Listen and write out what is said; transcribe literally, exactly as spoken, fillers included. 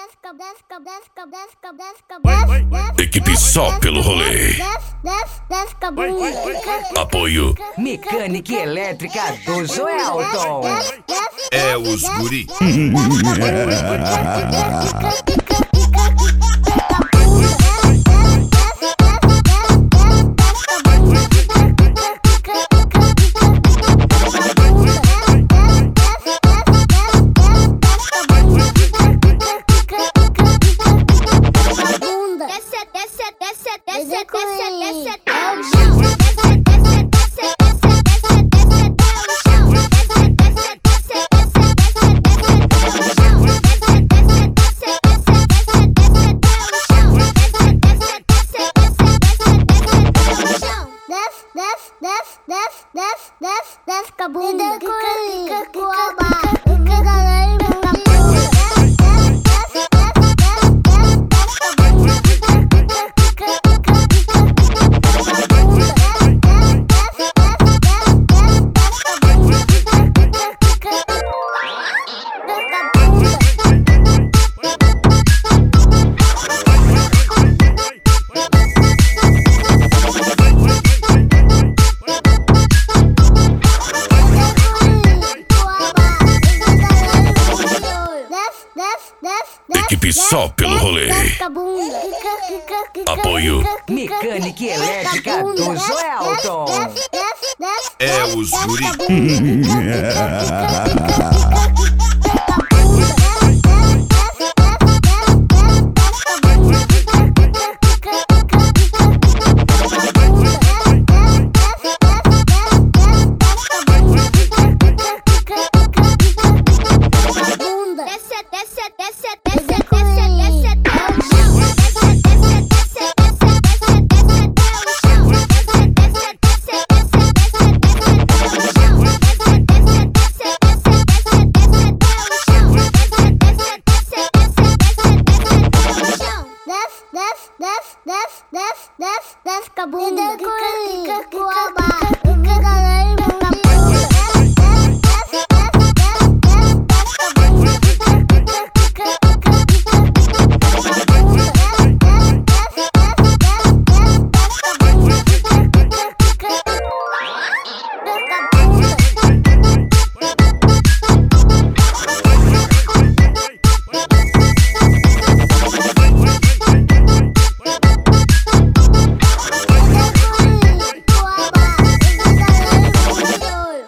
Equipe só pelo rolê. Apoio Mecânica e Elétrica do Joelton. é os guri. Desce com a bunda, quica, com a Equipe só pelo rolê. Apoio Mecânica e Elétrica do Joelton. é os guri. desce, desce, desce, desce.